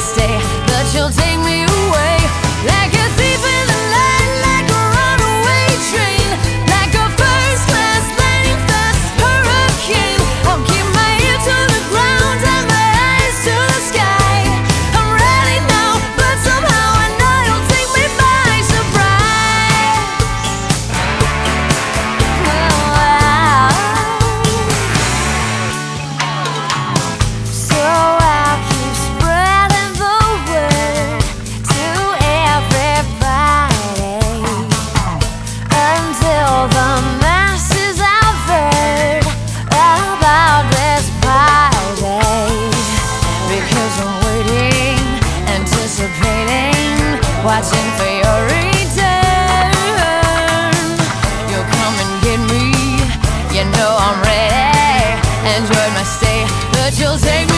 stay, but you'll take me away like a thief in the night, like a runaway train, like a first class lightning fast hurricane. I'll keep my ear to the ground and my eyes to the sky. I'm ready now, but somehow I know you'll take me by surprise. So I'll keep spreading the word to everybody until the masses have heard about this party. Because I'm waiting, anticipating, watching for your return. You'll come and get me, you know I'm ready. Enjoyed my stay, but you'll take